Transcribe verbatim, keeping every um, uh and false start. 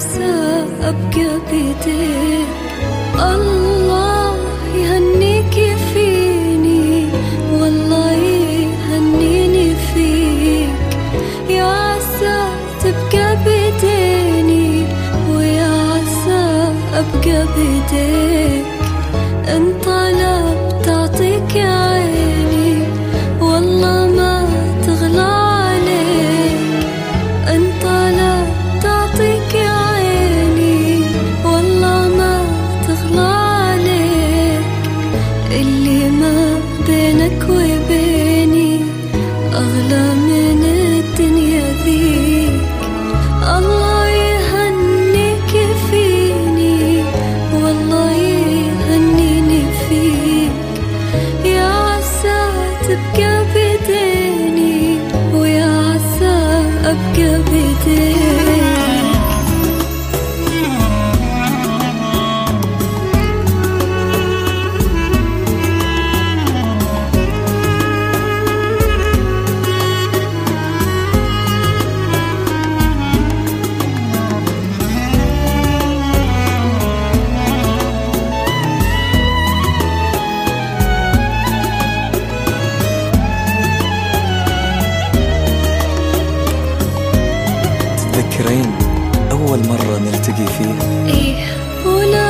عسى أبقى بيديك. الله يهنيك فيني والله يهنيني فيك، يا عسى تبقى بيديني ويا عسى أبقى بيديك. إن طلبت أعطيك عيني والله ما تغلى عليك. إن طلبت أعطيك عيني والله ما تغلى عليك. اللي ما بينك وبيني أغلى من الدنيا ذيك. الله يهنيك فيني والله يهنيني فيك، يا عسى تبقى بيديني ويا عسى أبقى بيديك. تذكرين أول مرة نلتقي فيها؟ إيه ولا